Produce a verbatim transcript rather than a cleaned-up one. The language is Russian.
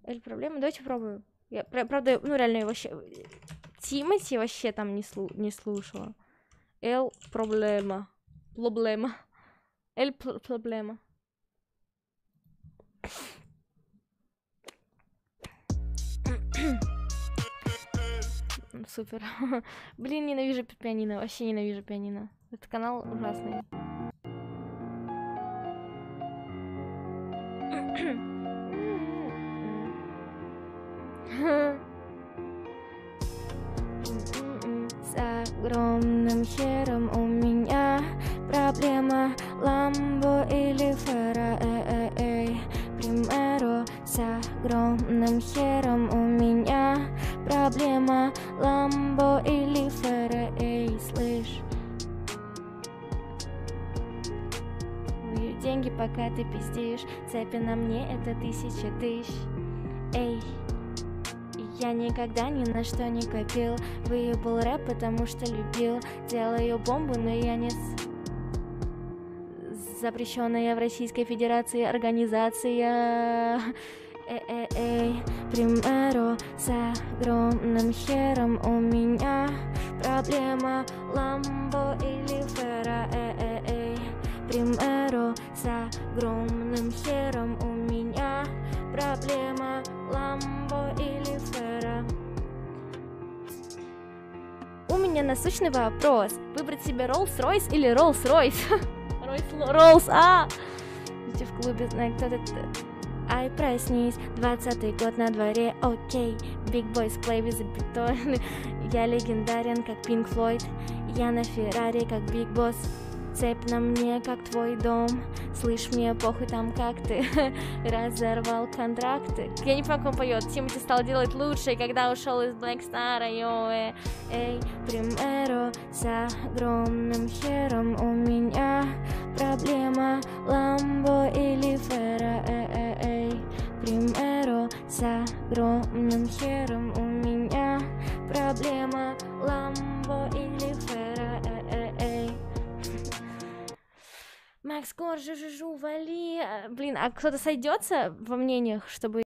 Эль проблема? Давайте попробую. Я, правда, ну реально вообще... Тимати вообще там не, слу... не слушала. Эль проблема. Проблема. Эль проблема. Супер. Блин, ненавижу пианино. Вообще ненавижу пианино. Этот канал ужасный. С огромным хером у меня проблема. Ламбо или Ферра, эй, эй, примеру. С огромным хером у меня проблема. Ламбо или Ферра, эй, слышь. Деньги, пока ты пиздишь. Цепи на мне это тысяча тысяч. Эй, я никогда ни на что не копил. Выебал рэп, потому что любил. Делаю бомбу, но я не... Запрещенная в Российской Федерации организация. Эй-эй-эй, примеру. С огромным хером у меня проблема. Ламбо или Ферра, эй-эй-эй, примеру. С огромным хером у меня проблема. Ламбо или Ферра. У меня насущный вопрос. Выбрать себе Rolls-Royce или Rolls-Royce? Rolls, а! Идти в клубе, знаю, кто это. Ай, проснись, двадцатый год на дворе, окей. Big Boys play with the бетон. Я легендарен, как Pink Floyd. Я на Феррари, как Big Boss. Цепь на мне, как твой дом. Слышь, мне похуй там, как ты разорвал контракты. Я не понимаю, как он поет. Тимати стал делать лучше, когда ушел из Black Star. Эй, эй, примеру. С огромным хером у меня проблема. Ламбо или Ферра, эй, эй, эй, примеру. С огромным хером у меня проблема. Ламбо или Ферра, эй, эй, эй. Макс Кор, жу-жу-жу, вали. Блин, а кто-то сойдется во мнениях, чтобы